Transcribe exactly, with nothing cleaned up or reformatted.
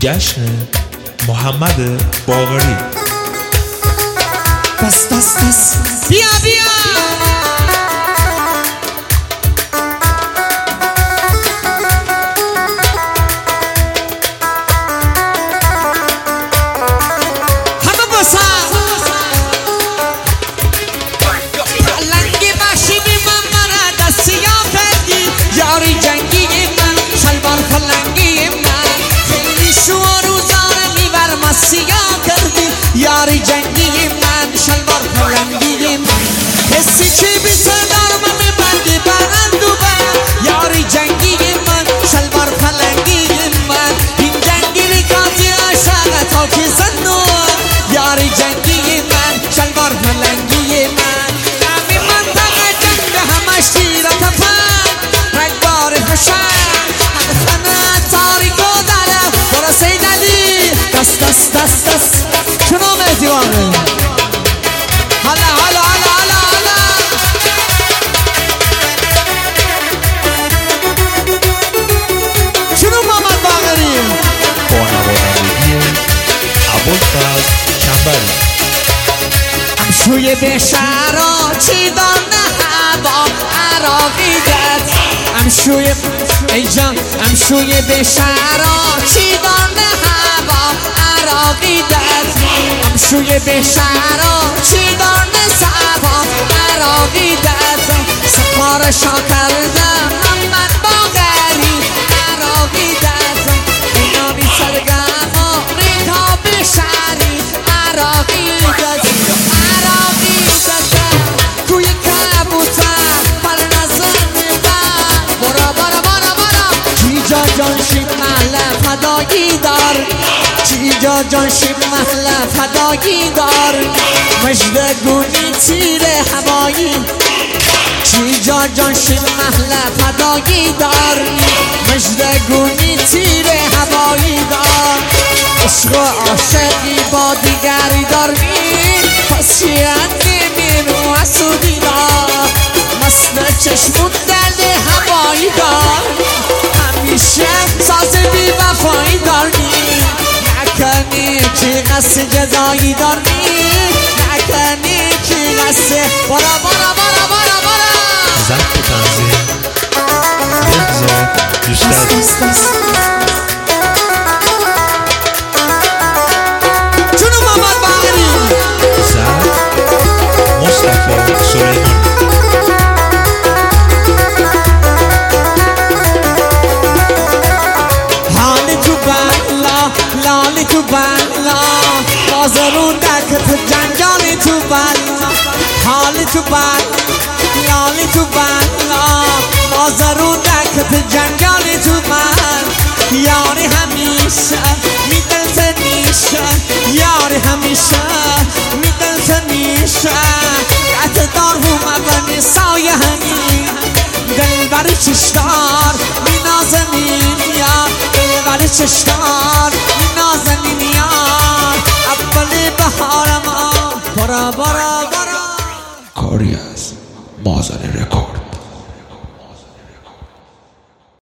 جشن محمد باقری. دست دست دست بیا بیا یاری جنگی من شلوار پلنگی من حسی که بی صدار من بندی برندو بر یاری جنگی من شلوار پلنگی من این جنگی ریکازی عشق تا که زنو یاری جنگی من شلوار پلنگی من نمی منطقه جنگ همش تیر تفن رنگبار فشن خانه تاریکو دارم برسه ندی دست دست دست دست شنو مهدیوانه هلا هلا هلا هلا هلا شنو محمد باقری با نوازندگی ابوالفضل چنبری. امشوی به شهرها چی دانه هوا عراقیدت امشوی ای جان امشوی به شهرها چی دانه هوا عراقیدت امشوی به شهرها چی دانه سبا عراقیدت سپارشا کردم محمد باقری عراقیدت اینا بی سرگم و ریتا به شهری عراقیدت عراقیدت توی کبوتر پر نظر میبر برا برا برا برا جیجا جان شیب محل فدایی دار جیجا جان شیب محل فدایی دار مجده گونی تیر هوایی جیجا جان شیب محل فدایی دار مجده گونی تیر هوایی دار عشق و عاشقی با دیگری داری پس چیانگی میرو اسودی دار مثل چشمون دل هوایی دار همیشه ساز بی وفایی داری نکنی چی قصد جزایی داری نکنی چی قصد برا برا برا برا برا ضبط و تنظیم بهزاد دوستری. چونو محمد باقری ضبط مصطفی سلیمانی. حالی تو بلا لالی تو بلا بازرون دکت جنجالی تو بلا حالی تو بلا لالی تو بلا بازرون دکت جنجالی تو بلا یاری همیشه میدن تنیشه یاری همیشه میدن تنیشه اعتدار و مبنی سایه همین دل بری چشتار می نازنین یار دل بری چشتار می نازنین یار اولی بهارم برا برا برا کاری از مازن رکورد.